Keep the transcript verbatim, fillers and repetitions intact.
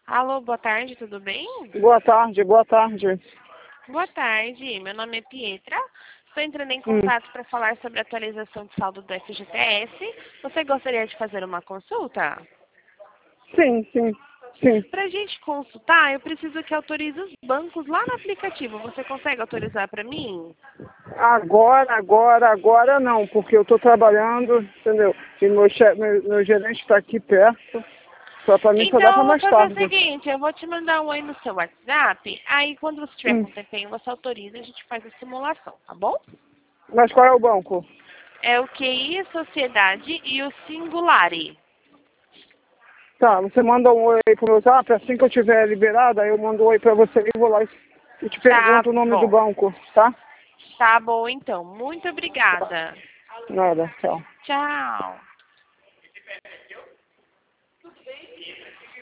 Alô, boa tarde, tudo bem? Boa tarde, boa tarde. Boa tarde, meu nome é Pietra. Estou entrando em Hum. contato para falar sobre a atualização de saldo do F G T S. Você gostaria de fazer uma consulta? Sim, sim, sim. Para a gente consultar, eu preciso que autorize os bancos lá no aplicativo. Você consegue autorizar para mim? Agora, agora, agora não, porque eu estou trabalhando, entendeu? E meu, chefe, meu, meu gerente está aqui perto, só para mim só dá Então, para eu vou mais fazer o tarde. seguinte, eu vou te mandar um oi no seu WhatsApp, aí quando você tiver Hum. com tempinho, você autoriza e a gente faz a simulação, tá bom? Mas qual é o banco? É o Q I, Sociedade e o Singulari. Tá, você manda um oi pro meu zap, assim que eu tiver liberada, eu mando um oi para você e vou lá e e te Tá pergunto o nome do bom. banco, tá? Tá bom, então. Muito obrigada. Nada, tchau. Tchau.